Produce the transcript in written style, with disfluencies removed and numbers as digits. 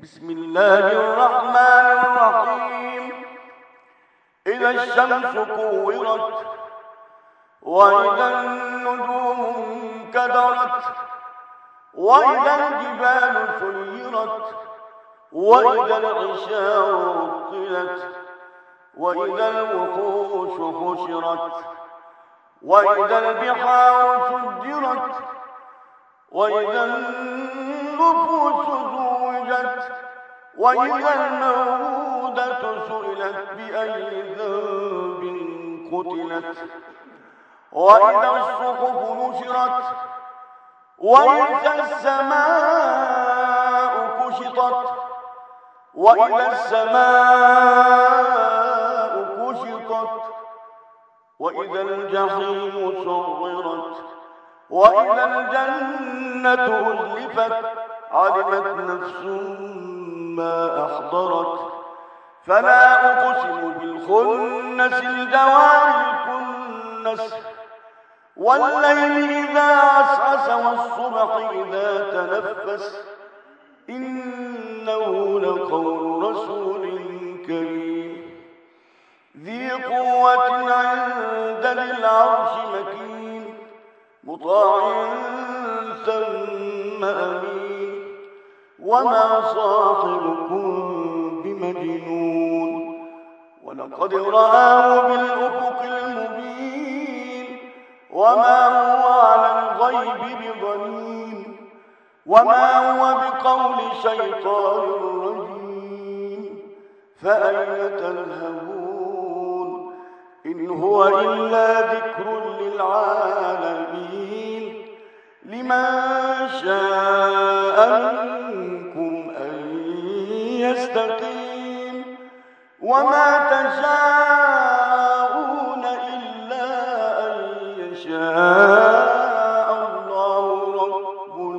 بسم الله الرحمن الرحيم. إذا الشمس كورت وإذا النجوم انكدرت وإذا الجبال سيرت وإذا العشار عطلت وإذا الوحوش حشرت وإذا البحار سجرت وإذا النفوس زوجت وإذا الموءودة سئلت بأي ذنب قتلت وإذا الصحف نشرت وإذا السماء كشطت وإذا السماء كشطت وإذا الجحيم سعرت وإذا الجنة أزلفت علمت نفس ما أحضرت فلا أقسم بالخنس الجوار الكنس والليل إذا عسعس والصبح إذا تنفس إنه لقول رسول كريم ذي قوة عند ذي العرش مكين مطاع ثم أمين وما صاحبكم بمجنون ولقد رآه بالأفق المبين وما هو على الغيب بضنين وما هو بقول شيطان رجيم فأين تذهبون إن هو إلا ذكر للعالمين لمن شاء منكم أن يستقيم وما تشاءون إلا أن يشاء الله رب